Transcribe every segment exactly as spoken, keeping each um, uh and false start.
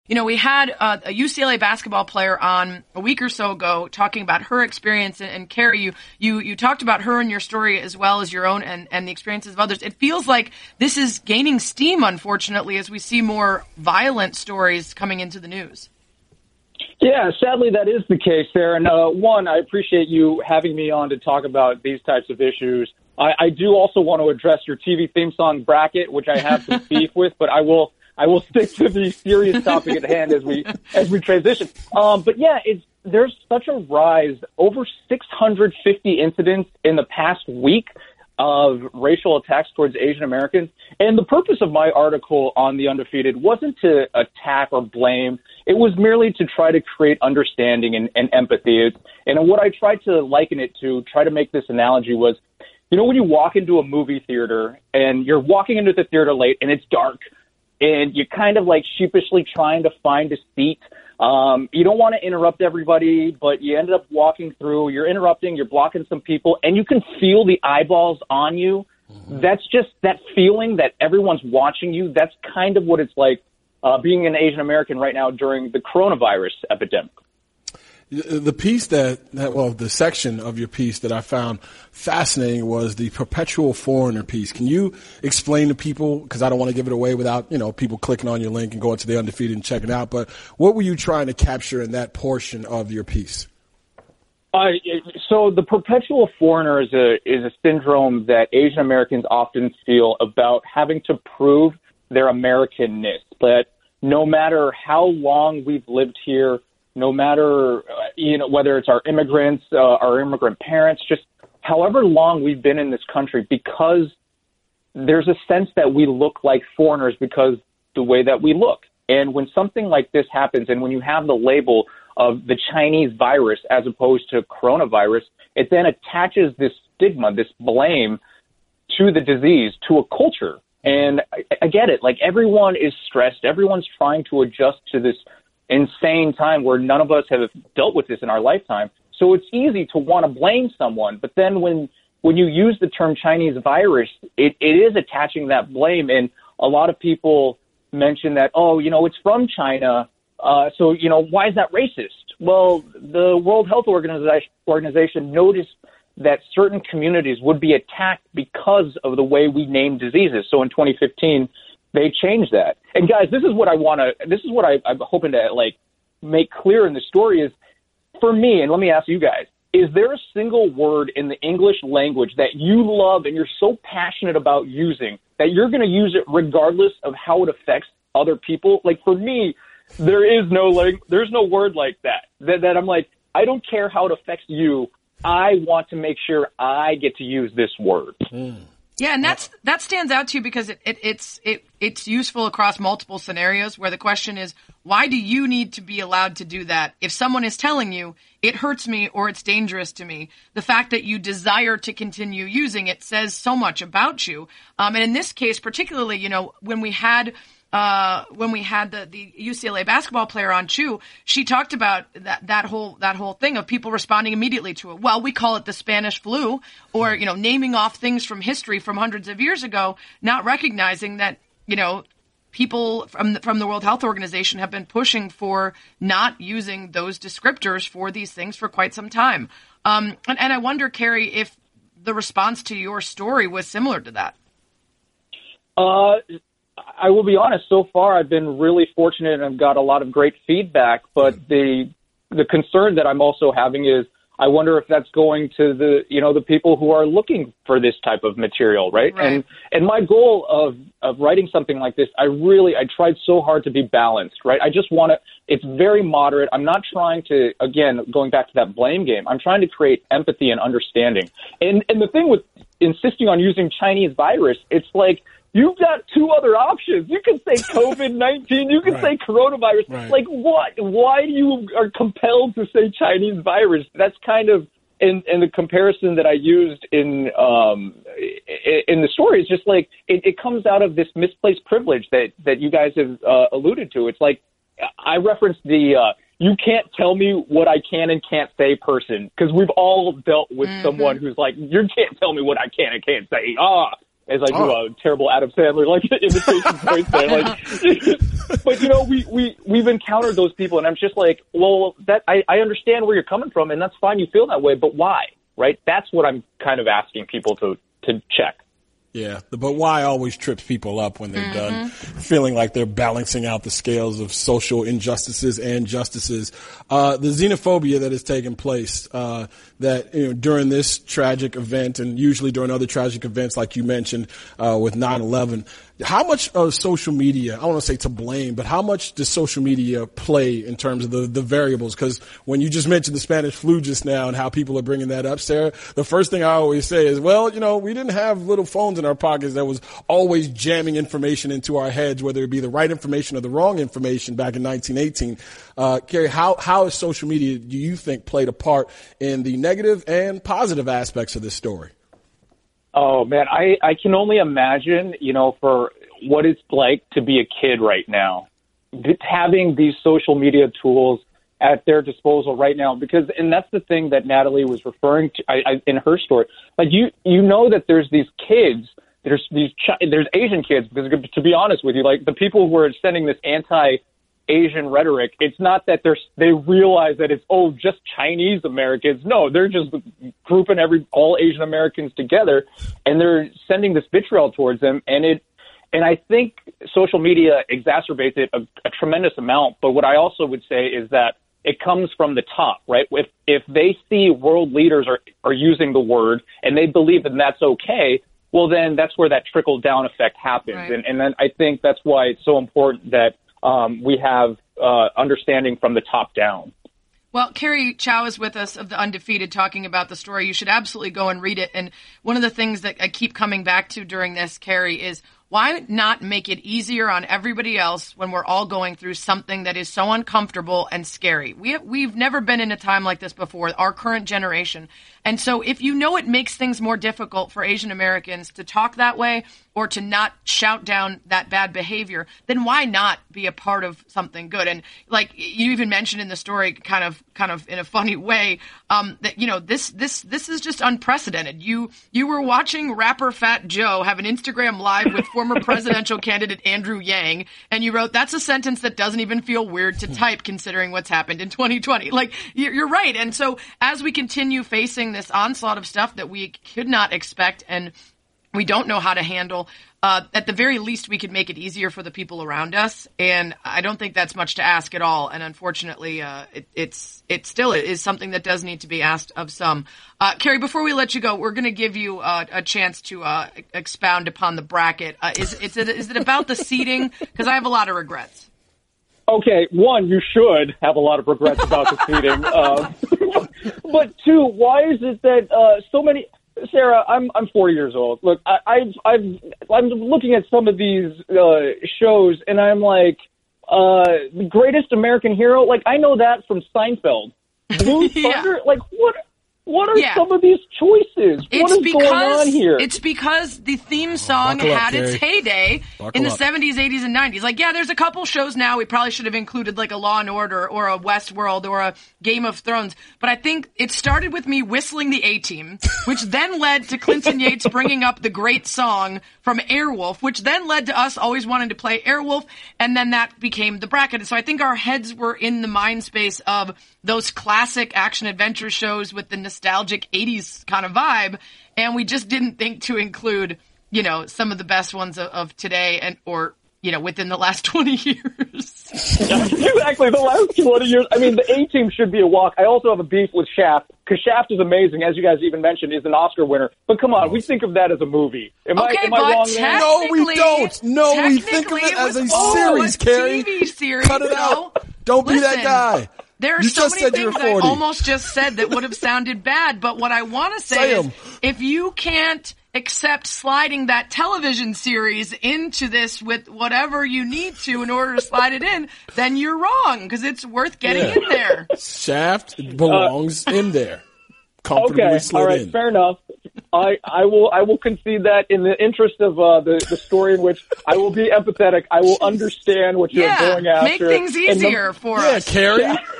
You know, we had uh, a U C L A basketball player on a week or so ago talking about her experience. And, and Carrie, you, you, you talked about her and your story as well as your own and, and the experiences of others. It feels like this is gaining steam, unfortunately, as we see more violent stories coming into the news. Yeah, sadly, that is the case there. And uh, one, I appreciate you having me on to talk about these types of issues. I, I do also want to address your T V theme song bracket, which I have some beef with, but I will I will stick to the serious topic at hand as we as we transition. Um, but yeah, it's there's such a rise, over six hundred fifty incidents in the past week of racial attacks towards Asian Americans. And the purpose of my article on The Undefeated wasn't to attack or blame. It was merely to try to create understanding and, and empathy. It's, and what I tried to liken it to, try to make this analogy was, you know, when you walk into a movie theater and you're walking into the theater late and it's dark and you're kind of like sheepishly trying to find a seat. Um, you don't want to interrupt everybody, but you ended up walking through, you're interrupting, you're blocking some people, and you can feel the eyeballs on you. Mm-hmm. That's just that feeling that everyone's watching you. That's kind of what it's like uh, being an Asian American right now during the coronavirus epidemic. The piece that, that, well, the section of your piece that I found fascinating was the perpetual foreigner piece. Can you explain to people, because I don't want to give it away without, you know, people clicking on your link and going to The Undefeated and checking it out, but what were you trying to capture in that portion of your piece? Uh, so the perpetual foreigner is a, is a syndrome that Asian Americans often feel about having to prove their Americanness, that no matter how long we've lived here, no matter, uh, you know, whether it's our immigrants, uh, our immigrant parents, just however long we've been in this country, because there's a sense that we look like foreigners because the way that we look. And when something like this happens, and when you have the label of the Chinese virus as opposed to coronavirus, it then attaches this stigma, this blame to the disease, to a culture. And I, I get it. Like, everyone is stressed. Everyone's trying to adjust to this insane time where none of us have dealt with this in our lifetime. So it's easy to want to blame someone. But then when when you use the term Chinese virus, it, it is attaching that blame. And a lot of people mention that, oh, you know, it's from China. Uh, so, you know, why is that racist? Well, the World Health Organization, Organization noticed that certain communities would be attacked because of the way we name diseases. So in twenty fifteen, they changed that. And guys, this is what I want to, this is what I, I'm hoping to like make clear in the story is, for me, and let me ask you guys, is there a single word in the English language that you love and you're so passionate about using that you're going to use it regardless of how it affects other people? Like, for me, there is no like, there's no word like that, that, that I'm like, I don't care how it affects you. I want to make sure I get to use this word. Mm. Yeah, and that's that stands out to you because it, it it's it it's useful across multiple scenarios where the question is, why do you need to be allowed to do that? If someone is telling you it hurts me or it's dangerous to me, the fact that you desire to continue using it says so much about you. Um, and in this case, particularly, you know, when we had uh, when we had the, the U C L A basketball player on Chu, she talked about that, that whole, that whole thing of people responding immediately to it. Well, we call it the Spanish flu, or, you know, naming off things from history from hundreds of years ago, not recognizing that, you know, people from the, from the World Health Organization have been pushing for not using those descriptors for these things for quite some time. Um, and, and I wonder, Carrie, if the response to your story was similar to that. Uh, I will be honest, so far I've been really fortunate and I've got a lot of great feedback, but the the concern that I'm also having is I wonder if that's going to the, you know, the people who are looking for this type of material, right? Right. And and my goal of, of writing something like this, I really, I tried so hard to be balanced, right? I just want to, it's very moderate. I'm not trying to, again, going back to that blame game, I'm trying to create empathy and understanding. And and the thing with insisting on using Chinese virus, it's like, you've got two other options. You can say COVID nineteen. You can right. say coronavirus. Right. Like, what? Why do you are compelled to say Chinese virus? That's kind of in, in the comparison that I used in um, in the story. It's just like it, it comes out of this misplaced privilege that that you guys have uh, alluded to. It's like I referenced the uh, you can't tell me what I can and can't say person, because we've all dealt with mm-hmm. someone who's like, you can't tell me what I can and can't say. Ah. as I do oh. a terrible Adam Sandler like imitation voice there. Like, but you know, we we we've encountered those people, and I'm just like, well, that I, I understand where you're coming from, and that's fine. You feel that way, but why? Right? That's what I'm kind of asking people to to check. Yeah, but why always trips people up when they're mm-hmm. done feeling like they're balancing out the scales of social injustices and justices. Uh, the xenophobia that has taken place, uh, that, you know, during this tragic event and usually during other tragic events like you mentioned, uh, with nine eleven, how much of social media, I don't want to say to blame, but how much does social media play in terms of the, the variables? Because when you just mentioned the Spanish flu just now and how people are bringing that up, Sarah, the first thing I always say is, well, you know, we didn't have little phones in our pockets that was always jamming information into our heads, whether it be the right information or the wrong information back in nineteen eighteen. Uh, Carrie, how, how has social media, do you think, played a part in the negative and positive aspects of this story? Oh, man, I, I can only imagine, you know, for what it's like to be a kid right now, having these social media tools at their disposal right now. Because, and that's the thing that Natalie was referring to I, I, in her story. Like, you, you know that there's these kids, there's these, there's Asian kids, because to be honest with you, like the people who are sending this anti Asian rhetoric, it's not that they're they realize that it's oh just Chinese Americans. No, they're just grouping every all Asian Americans together, and they're sending this vitriol towards them. And it and I think social media exacerbates it a, a tremendous amount. But what I also would say is that it comes from the top, right? If if they see world leaders are are using the word and they believe that that's okay, well then that's where that trickle down effect happens. Right. And and then I think that's why it's so important that Um, we have uh, understanding from the top down. Well, Carrie Chow is with us of The Undefeated talking about the story. You should absolutely go and read it. And one of the things that I keep coming back to during this, Carrie, is why not make it easier on everybody else when we're all going through something that is so uncomfortable and scary? We have, we've never been in a time like this before, our current generation. And so if you know it makes things more difficult for Asian Americans to talk that way or to not shout down that bad behavior, then why not be a part of something good? And like you even mentioned in the story, kind of, kind of in a funny way, um, that, you know, this, this, this is just unprecedented. You, you were watching rapper Fat Joe have an Instagram live with former presidential candidate Andrew Yang, and you wrote, that's a sentence that doesn't even feel weird to type considering what's happened in twenty twenty. Like, you're right. And so as we continue facing this onslaught of stuff that we could not expect and we don't know how to handle, uh, at the very least, we could make it easier for the people around us. And I don't think that's much to ask at all. And unfortunately, uh, it, it's, it still is something that does need to be asked of some. Uh, Carrie, before we let you go, we're going to give you uh, a chance to uh, expound upon the bracket. Uh, is, is it, is it about the seating? Because I have a lot of regrets. Okay, one, you should have a lot of regrets about the seating. Uh, but two, why is it that uh, so many... Sarah, I'm I'm forty years old. Look, I, I've I've I'm looking at some of these uh, shows, and I'm like, uh, the Greatest American Hero. Like, I know that from Seinfeld. Blue yeah. Thunder. Like, what? What are yeah. some of these choices? It's what is because, going on here? It's because the theme song oh, had up, its heyday buckle in the up. seventies, eighties, and nineties. Like, yeah, there's a couple shows now we probably should have included, like a Law and Order or a Westworld or a Game of Thrones. But I think it started with me whistling the A-Team, which then led to Clinton Yates bringing up the great song from Airwolf, which then led to us always wanting to play Airwolf, and then that became the bracket. And so I think our heads were in the mind space of those classic action-adventure shows with the nostalgic eighties kind of vibe, and we just didn't think to include, you know, some of the best ones of, of today and or, you know, within the last twenty years. Exactly, the last twenty years. I mean, the A-Team should be a walk. I also have a beef with Shaft, because Shaft is amazing, as you guys even mentioned, is an Oscar winner. But come on, we think of that as a movie. Am okay, I, am I wrong there? No, we don't. No, we think of it as a series, Carrie. T V series. Cut it out. Don't be Listen, that guy. There are you so just many said things you're I forty. almost just said that would have sounded bad, but what I want to say, say is, 'em. if you can't accept sliding that television series into this with whatever you need to in order to slide it in, then you're wrong, because it's worth getting Yeah. in there. Shaft belongs uh, in there. Comfortably okay, slid all right, in. fair enough. I, I will I will concede that in the interest of uh, the the story in which I will be empathetic. I will understand what you're Yeah, going after. make things And the- easier for Yeah, us. Carrie. Yeah.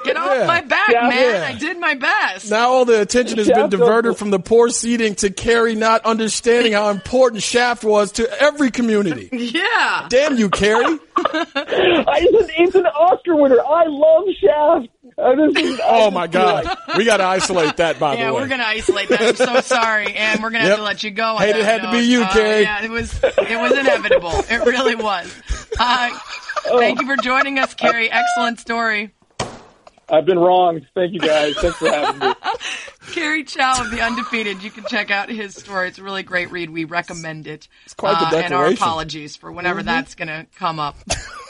Get off Yeah. my back, Yeah. man. Yeah. I did my best. Now all the attention has been Shaft diverted was- from the poor seating to Carrie not understanding how important Shaft was to every community. Yeah. Damn you, Carrie. I, it's, an, it's an Oscar winner. I love Shaft. Uh, this is, Oh, my God. We got to isolate that, by Yeah, the way. we're gonna isolate that. I'm so sorry, and we're gonna have Yep. to let you go. on Hey, it that had to be note. you, Uh, Carrie. Yeah, it was. It was inevitable. It really was. Uh, thank you for joining us, Carrie. Excellent story. I've been wronged. Thank you, guys. Thanks for having me. Kerry Chow of The Undefeated. You can check out his story. It's a really great read. We recommend it. It's quite the Uh, and our declaration. apologies for whenever that's going to come up.